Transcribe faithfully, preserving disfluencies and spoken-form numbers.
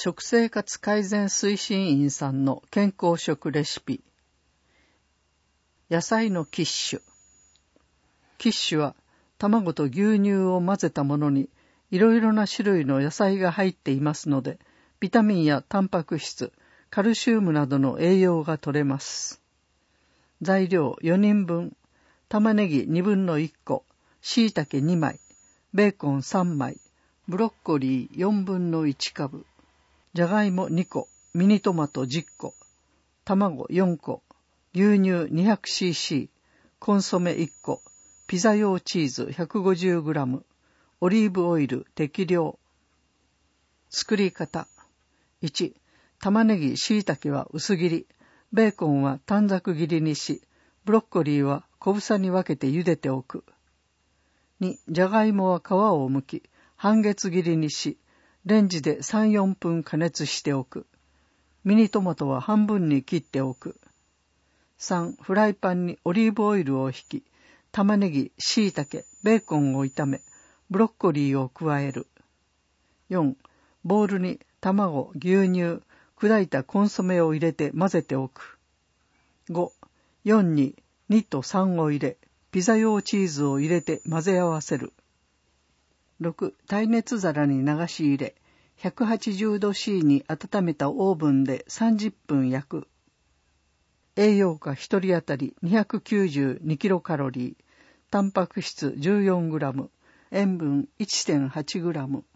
食生活改善推進員さんの健康食レシピ。野菜のキッシュ。キッシュは卵と牛乳を混ぜたものにいろいろな種類の野菜が入っていますので、ビタミンやタンパク質、カルシウムなどの栄養が取れます。材料よにんぶん、玉ねぎにぶんのいっこ、しいたけにまい、ベーコンさんまい、ブロッコリーよんぶんのいちかぶ、じゃがいもにこ、ミニトマトじゅっこ、卵よんこ、牛乳 にひゃくシーシー、コンソメいっこ、ピザ用チーズ ひゃくごじゅうグラム、オリーブオイル適量。作り方。いち、玉ねぎ、しいたけは薄切り、ベーコンは短冊切りにし、ブロッコリーは小房に分けて茹でておく。に、じゃがいもは皮を剥き、半月切りにし、レンジでさん、よんぷん加熱しておく。ミニトマトは半分に切っておく。さん、フライパンにオリーブオイルをひき、玉ねぎ、しいたけ、ベーコンを炒め、ブロッコリーを加える。よん、ボウルに卵、牛乳、砕いたコンソメを入れて混ぜておく。ご、よんににとさんを入れ、ピザ用チーズを入れて混ぜ合わせる。ろく、耐熱皿に流し入れ、ひゃくはちじゅうどシー に温めたオーブンでさんじゅっぷん焼く。栄養価ひとり当たりにひゃくきゅうじゅうにキロカロリー、タンパク質 じゅうよんグラム、塩分 いちてんはちグラム。